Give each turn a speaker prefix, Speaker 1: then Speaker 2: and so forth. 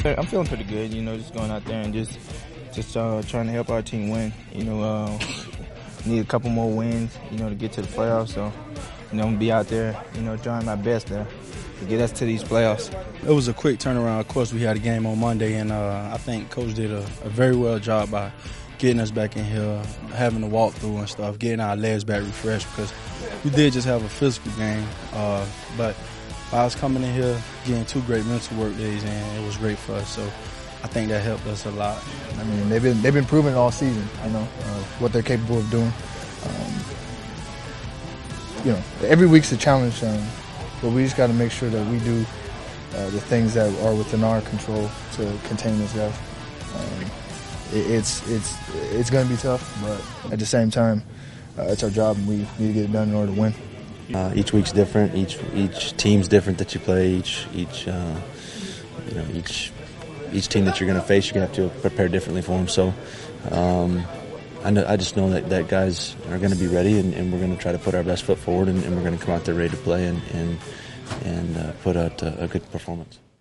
Speaker 1: I'm feeling pretty good, just going out there and just trying to help our team win. Need a couple more wins, to get to the playoffs. So, I'm going to be out there, trying my best to get us to these playoffs.
Speaker 2: It was a quick turnaround. Of course, we had a game on Monday, and I think Coach did a very well job by getting us back in here, having a walkthrough and stuff, getting our legs back refreshed, because we did just have a physical game. But by us coming in here, getting 2 great mental work days, and it was great for us. So I think that helped us a lot.
Speaker 3: I mean, they've been proving it all season, what they're capable of doing. Every week's a challenge, but we just got to make sure that we do the things that are within our control to contain those guys. It's going to be tough, but at the same time, it's our job, and we need to get it done in order to win.
Speaker 4: Each week's different. Each team's different that you play. Each team that you're going to face, you're going to have to prepare differently for them. So I just know that guys are going to be ready, and we're going to try to put our best foot forward, and we're going to come out there ready to play and put out a good performance.